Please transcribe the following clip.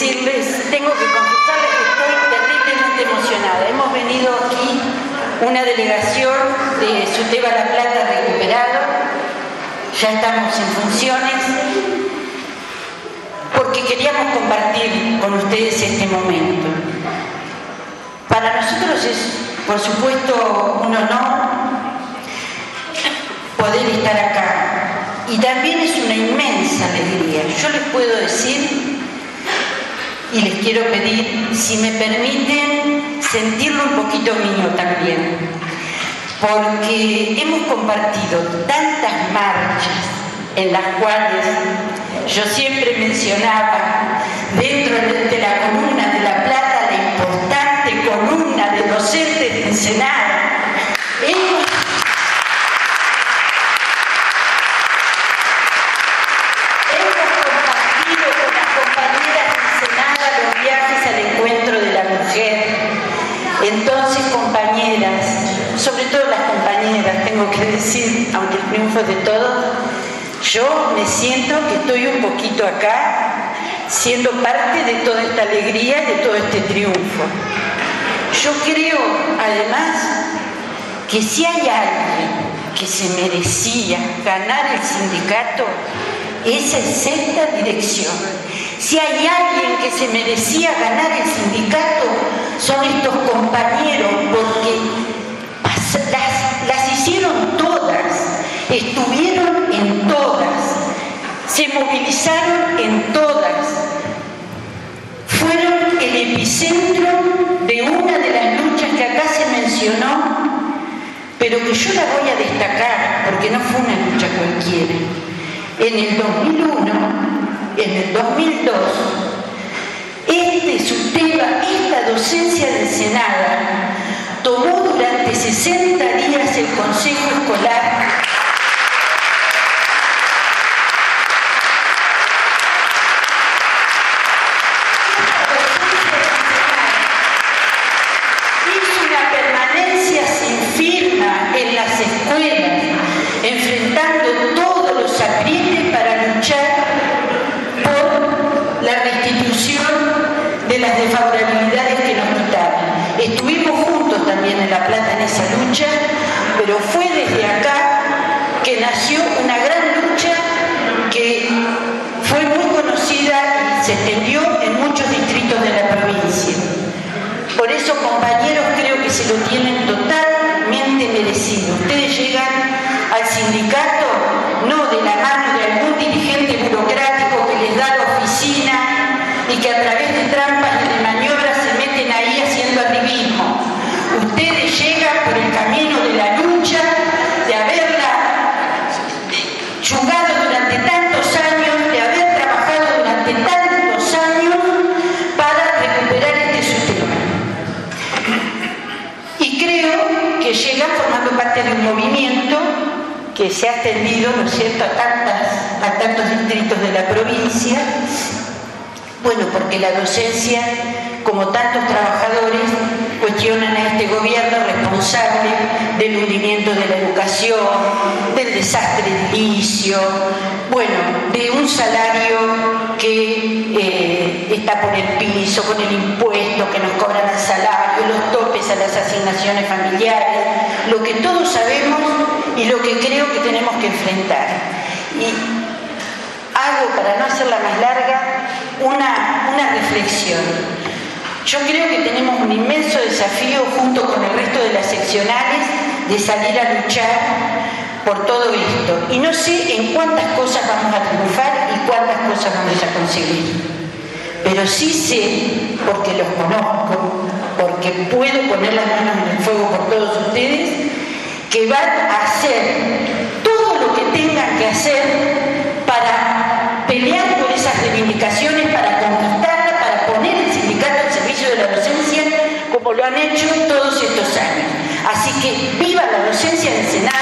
decirles, tengo que confesarles que estoy terriblemente emocionada. Hemos venido aquí una delegación de SUTEBA La Plata recuperado, ya estamos en funciones, porque queríamos compartir con ustedes este momento. Para nosotros es, por supuesto, un honor poder estar acá. Y también es una inmensa alegría. Yo les puedo decir y les quiero pedir, si me permiten, sentirlo un poquito mío también, porque hemos compartido tantas marchas en las cuales yo siempre mencionaba dentro de la Comuna de La Plata la importante columna de docentes de Ensenada. Entonces, compañeras, sobre todo las compañeras, tengo que decir, aunque el triunfo es de todos, yo me siento que estoy un poquito acá, siendo parte de toda esta alegría y de todo este triunfo. Yo creo, además, que si hay alguien que se merecía ganar el sindicato, esa es esta dirección. Si hay alguien que se merecía ganar el sindicato, son estos compañeros, porque las hicieron todas, estuvieron en todas, se movilizaron en todas, fueron el epicentro de una de las luchas que acá se mencionó, pero que yo la voy a destacar, porque no fue una lucha cualquiera. En el 2001, en el 2002, SUTEBA, esta docencia de Ensenada, tomó durante 60 días el Consejo Escolar hizo una permanencia sin firma en las escuelas, enfrentando todos los aprietes para luchar por la restitución de las desfavorabilidades que nos quitaban. Estuvimos juntos también en La Plata en esa lucha, pero fue desde acá que nació una gran lucha que fue muy conocida y se extendió en muchos distritos de la provincia. Por eso, compañeros, creo que se lo tienen totalmente merecido. Ustedes llegan al sindicato no de la mano de algún dirigente burocrático que les da la oficina y que a través de trampas y de maniobras se meten ahí haciendo arribismo. Ustedes llegan por el camino de la lucha, de haberla jugado durante tantos años, de haber trabajado durante tantos años para recuperar este SUTEBA. Y creo que llegan formando parte de un movimiento que se ha extendido, ¿no es cierto?, a tantos distritos de la provincia. Bueno, porque la docencia, como tantos trabajadores, cuestionan a este gobierno responsable del hundimiento de la educación, del desastre edilicio, bueno, de un salario que está por el piso, con el impuesto que nos cobran al salario, los topes a las asignaciones familiares, lo que todos sabemos y lo que creo que tenemos que enfrentar. Y hago, para no hacerla más larga, una reflexión. Yo creo que tenemos un inmenso desafío junto con el resto de las seccionales de salir a luchar por todo esto. Y no sé en cuántas cosas vamos a triunfar y cuántas cosas vamos a conseguir. Pero sí sé, porque los conozco, porque puedo poner las manos en el fuego por todos ustedes, que van a hacer todo lo que tengan que hacer para pelear por esas reivindicaciones, para conquistarlas, para poner el sindicato al servicio de la docencia, como lo han hecho todos estos años. Así que viva la docencia de Ensenada.